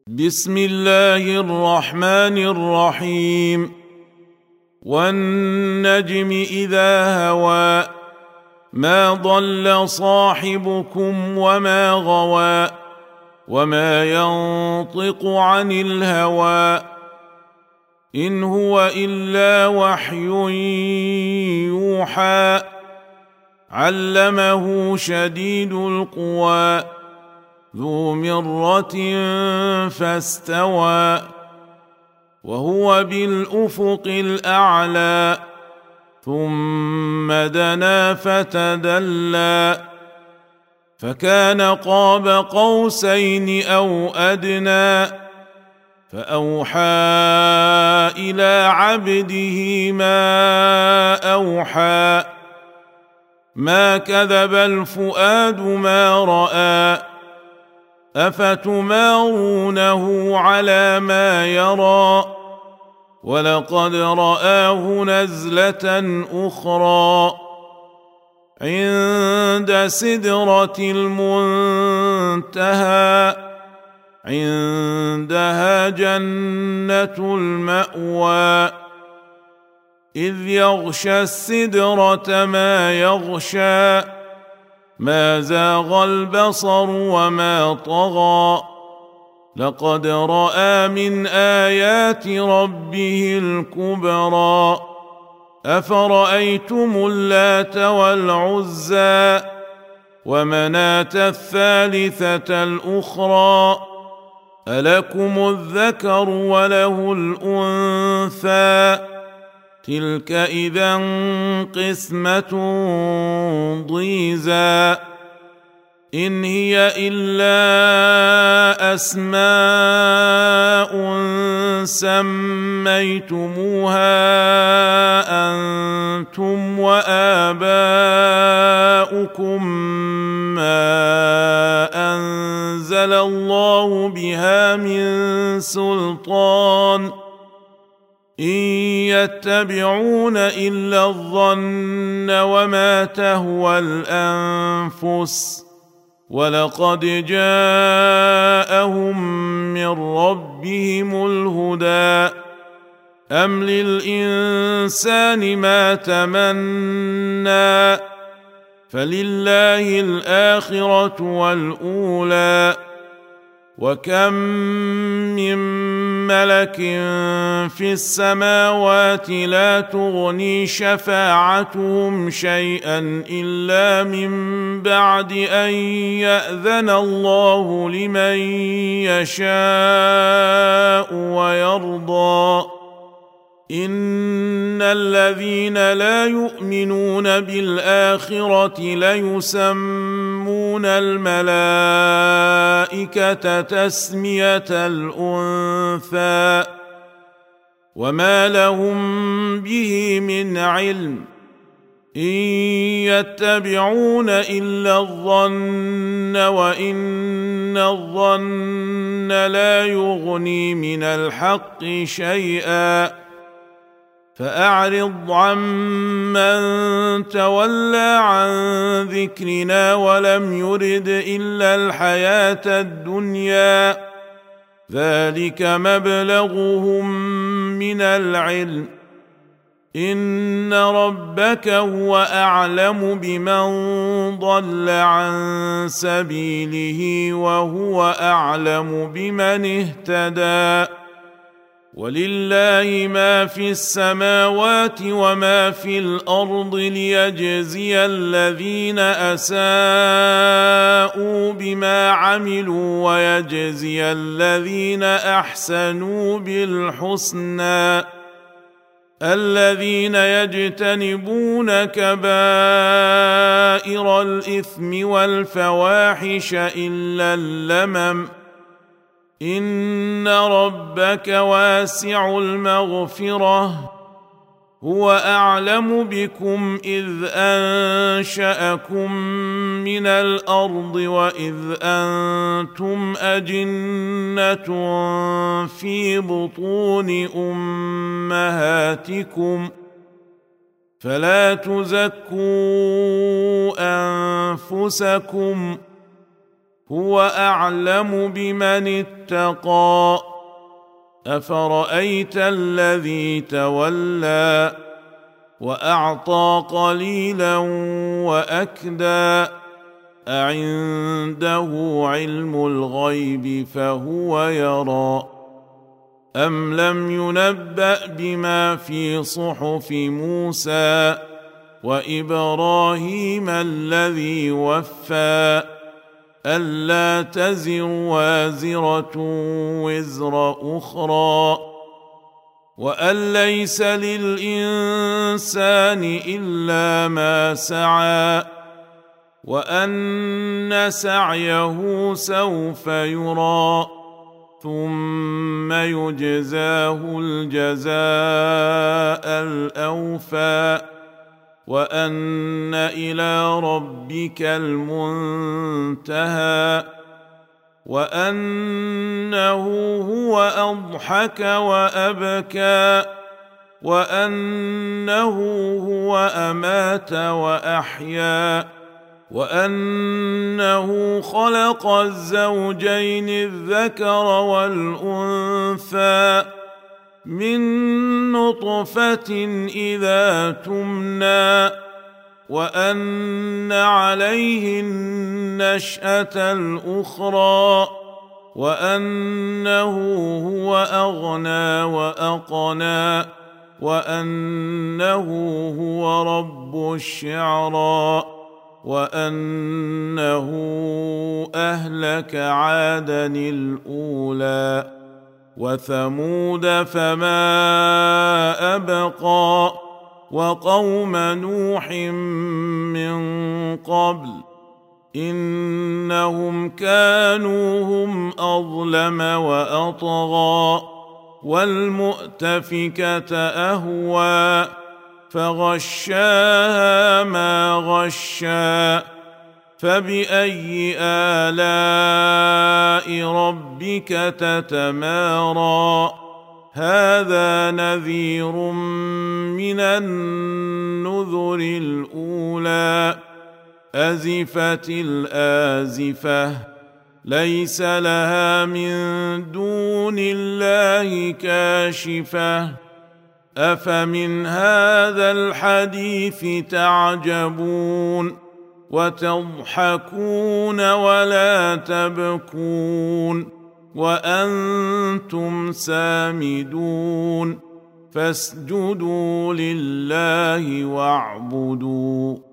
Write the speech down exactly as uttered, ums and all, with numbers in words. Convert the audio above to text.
بسم الله الرحمن الرحيم. والنجم إذا هوى ما ضل صاحبكم وما غوى وما ينطق عن الهوى إن هو إلا وحي يوحى علمه شديد القوى ذو مرة فاستوى وهو بالأفق الأعلى ثم دنا فتدلى فكان قاب قوسين أو أدنى فأوحى إلى عبده ما أوحى ما كذب الفؤاد ما رأى أفتمارونه على ما يرى ولقد رآه نزلة أخرى عند سدرة المنتهى عندها جنة المأوى إذ يغشى السدرة ما يغشى ما زاغ البصر وما طغى لقد رأى من آيات ربه الكبرى أفرأيتم اللات والعزى ومناة الثالثة الأخرى ألكم الذكر وله الأنثى تلك إذا قسمة ضيزى إن هي إلا أسماء سميتموها أنتم وآباؤكم ما أنزل الله بها من سلطان إن يتبعون إلا الظن وما تهوى الأنفس ولقد جاءهم من ربهم الهدى أم للإنسان ما تمنى فلله الآخرة والأولى وكم من ملك في السماوات لا تغني شفاعتهم شيئا إلا من بعد أن يأذن الله لمن يشاء ويرضى إن الذين لا يؤمنون بالآخرة ليسمون الملائكة تسمية الأنثى وما لهم به من علم إن يتبعون إلا الظن وإن الظن لا يغني من الحق شيئا فأعرض عمن تولى عن ذكرنا ولم يرد إلا الحياة الدنيا ذلك مبلغهم من العلم إن ربك هو أعلم بمن ضل عن سبيله وهو أعلم بمن اهتدى ولله ما في السماوات وما في الأرض ليجزي الذين أساءوا بما عملوا ويجزي الذين أحسنوا بالحسنى الذين يجتنبون كبائر الإثم والفواحش إلا اللمم إن ربك واسع المغفرة هو أعلم بكم إذ أنشأكم من الأرض وإذ أنتم أجنة في بطون أمهاتكم فلا تزكوا أنفسكم هو أعلم بمن اتقى. أفرأيت الذي تولى وأعطى قليلا وأكدى أعنده علم الغيب فهو يرى أم لم ينبأ بما في صحف موسى وإبراهيم الذي وفى ألا تزر وازرة وزر أخرى وأن ليس للإنسان إلا ما سعى وأن سعيه سوف يرى ثم يجزاه الجزاء الأوفى وأن إلى ربك المنتهى وأنه هو أضحك وأبكى وأنه هو أمات وأحيا وأنه خلق الزوجين الذكر والأنثى من نطفة إذا تمنى وأن عليه النشأة الأخرى وأنه هو أغنى وأقنى وأنه هو رب الشعرى وأنه أهلك عادا الأولى وثمود فما أبقى وقوم نوح من قبل إنهم كانوا هم أظلم وأطغى والمؤتفكة أهوى فغشاها ما غشى فبأي آلاء ربك تتمارى هذا نذير من النذر الأولى أزفت الآزفة ليس لها من دون الله كاشفة أفمن هذا الحديث تعجبون وتضحكون ولا تبكون وأنتم سامدون فاسجدوا لله واعبدوا